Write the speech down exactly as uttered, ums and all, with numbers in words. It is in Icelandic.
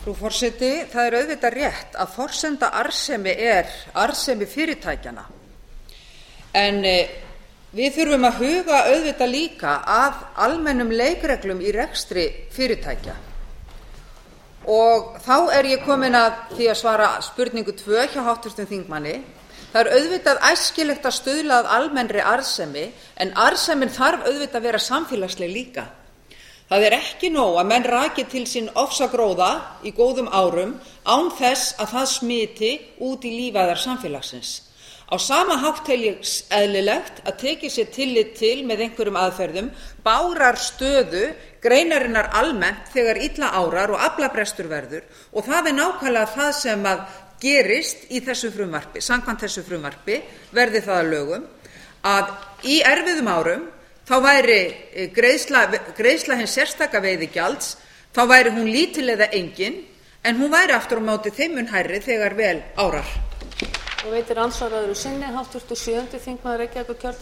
Frú forseti, það er auðvitað rétt að forsenda arðsemi er arðsemi fyrirtækjanna. En við þurfum að huga auðvitað líka að almennum leikreglum í rekstri fyrirtækja. Og þá er ég komin að því að svara spurningu tvö hjá háttvirtum þingmanni. Það er auðvitað æskilegt að stuðla að almennri arðsemi, en arðsemin þarf auðvitað að vera samfélagsleg líka. Það er ekki nóg að menn raki til sín ofsagróða í góðum árum án þess að það smiti út í lífæðar samfélagsins. Á sama hátt tel ég eðlilegt að tekið sér tillit til með einhverjum aðferðum bárar stöðu greinarinnar almennt þegar illa árar og aflabrestur verður, og það er nákvæmlega það sem að gerist í þessu frumvarpi. Samkvæmt þessu frumvarpi verði það að lögum að í erfiðum árum þá væri greiðsla, greiðsla hins sérstaka veiðigjalds, þá væri hún lítil eða engin, en hún væri aftur á móti þeim mun hærri þegar vel árar. Og veitir andsvar öðru sinni háttvirtur sjöundi þingmaður Reykjavíkurkjördæmis